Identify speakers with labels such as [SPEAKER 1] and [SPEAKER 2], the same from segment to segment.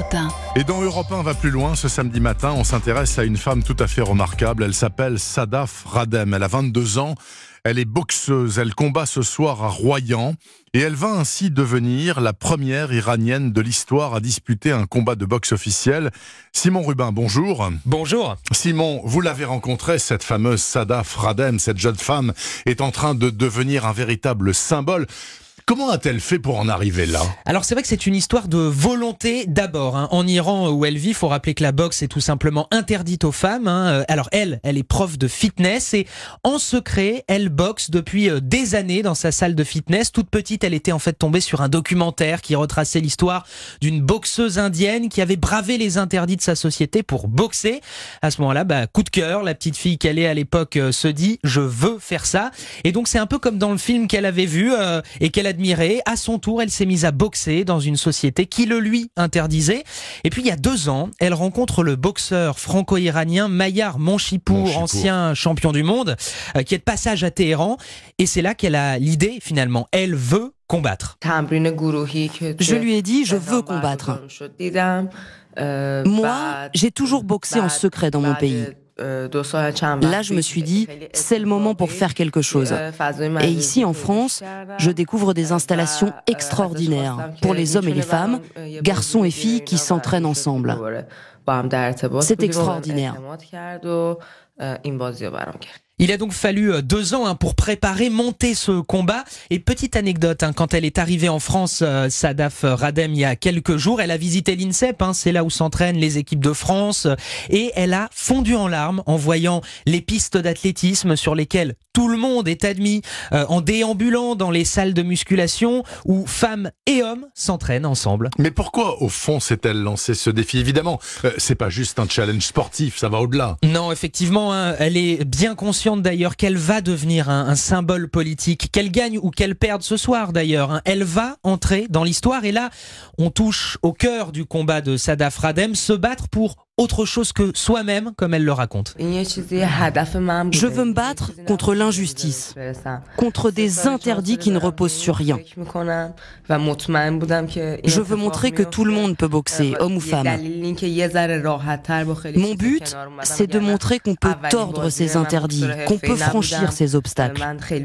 [SPEAKER 1] matin.
[SPEAKER 2] Et dans Europe 1 va plus loin, ce samedi matin, on s'intéresse à une femme tout à fait remarquable. Elle s'appelle Sadaf Radem. Elle a 22 ans. Elle est boxeuse. Elle combat ce soir à Royan. Et elle va ainsi devenir la première Iranienne de l'histoire à disputer un combat de boxe officiel. Simon Rubin, bonjour.
[SPEAKER 3] Bonjour.
[SPEAKER 2] Simon, vous l'avez rencontrée, cette fameuse Sadaf Radem. Cette jeune femme est en train de devenir un véritable symbole. Comment a-t-elle fait pour en arriver là ?
[SPEAKER 3] Alors c'est vrai que c'est une histoire de volonté d'abord. En Iran où elle vit, il faut rappeler que la boxe est tout simplement interdite aux femmes. Alors elle est prof de fitness et en secret, elle boxe depuis des années dans sa salle de fitness. Toute petite, elle était en fait tombée sur un documentaire qui retraçait l'histoire d'une boxeuse indienne qui avait bravé les interdits de sa société pour boxer. À ce moment-là, coup de cœur, la petite fille qu'elle est à l'époque se dit « je veux faire ça ». Et donc c'est un peu comme dans le film qu'elle avait vu et qu'elle admirait. À son tour, elle s'est mise à boxer dans une société qui le lui interdisait. Et puis il y a 2 ans, elle rencontre le boxeur franco-iranien Mayar Monchipour, ancien champion du monde, qui est de passage à Téhéran. Et c'est là qu'elle a l'idée finalement. Elle veut combattre.
[SPEAKER 4] Je lui ai dit, je veux combattre. Moi, j'ai toujours boxé en secret dans mon pays. Là, je me suis dit, c'est le moment pour faire quelque chose. Et ici, en France, je découvre des installations extraordinaires pour les hommes et les femmes, garçons et filles qui s'entraînent ensemble. C'est extraordinaire.
[SPEAKER 3] Il a donc fallu 2 ans pour préparer, monter ce combat. Et petite anecdote, quand elle est arrivée en France, Sadaf Radem, il y a quelques jours, elle a visité l'INSEP, c'est là où s'entraînent les équipes de France, et elle a fondu en larmes en voyant les pistes d'athlétisme sur lesquelles tout le monde est admis, en déambulant dans les salles de musculation où femmes et hommes s'entraînent ensemble.
[SPEAKER 2] Mais pourquoi, au fond, s'est-elle lancé ce défi ? Évidemment, c'est pas juste un challenge sportif, ça va au-delà.
[SPEAKER 3] Non, effectivement, elle est bien consciente d'ailleurs qu'elle va devenir un symbole politique, qu'elle gagne ou qu'elle perde ce soir d'ailleurs. Elle va entrer dans l'histoire et là, on touche au cœur du combat de Sadaf Radem, se battre pour autre chose que soi-même, comme elle le raconte.
[SPEAKER 4] Je veux me battre contre l'injustice, contre des interdits qui ne reposent sur rien. Je veux montrer que tout le monde peut boxer, homme ou femme. Mon but, c'est de montrer qu'on peut tordre ces interdits, qu'on peut franchir ces obstacles.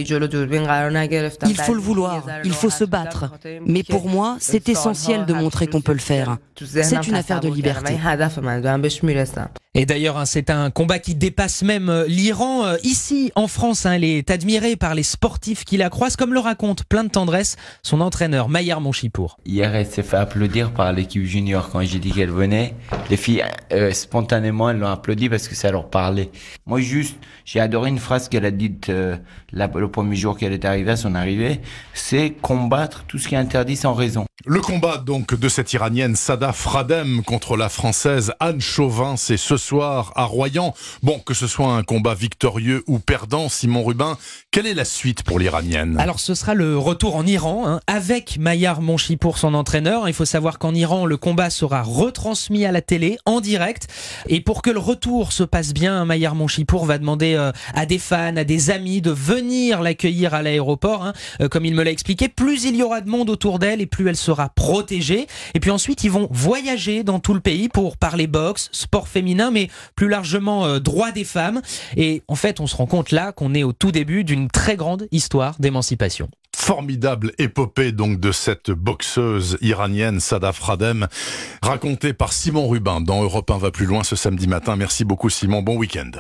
[SPEAKER 4] Il faut le vouloir, il faut se battre. Mais pour moi, c'est essentiel de montrer qu'on peut le faire. C'est une affaire de liberté.
[SPEAKER 3] Et d'ailleurs, c'est un combat qui dépasse même l'Iran. Ici, en France, elle est admirée par les sportifs qui la croisent, comme le raconte plein de tendresse son entraîneur, Mayar Monchipour.
[SPEAKER 5] Hier, elle s'est fait applaudir par l'équipe junior quand j'ai dit qu'elle venait. Les filles, spontanément, elles l'ont applaudi parce que ça leur parlait. Moi, j'ai adoré une phrase qu'elle a dite le premier jour qu'elle est arrivée à son arrivée, c'est combattre tout ce qui est interdit sans raison.
[SPEAKER 2] Le combat donc de cette Iranienne Sadaf Radem contre la Française Anne Chauvin, c'est ce soir à Royan. Bon, que ce soit un combat victorieux ou perdant, Simon Rubin, quelle est la suite pour l'Iranienne ?
[SPEAKER 3] Alors ce sera le retour en Iran, avec Mayar Monchipour, son entraîneur. Il faut savoir qu'en Iran, le combat sera retransmis à la télé, en direct. Et pour que le retour se passe bien, Mayar Monchipour va demander à des fans, à des amis de venir l'accueillir à l'aéroport. Comme il me l'a expliqué, plus il y aura de monde autour d'elle et plus elle sera protégée. Et puis ensuite, ils vont voyager dans tout le pays pour parler boxe, sport féminin, mais plus largement droit des femmes. Et en fait, on se rend compte là qu'on est au tout début d'une très grande histoire d'émancipation.
[SPEAKER 2] Formidable épopée donc de cette boxeuse iranienne Sadaf Radem, racontée par Simon Rubin dans Europe 1 va plus loin ce samedi matin. Merci beaucoup Simon, bon week-end.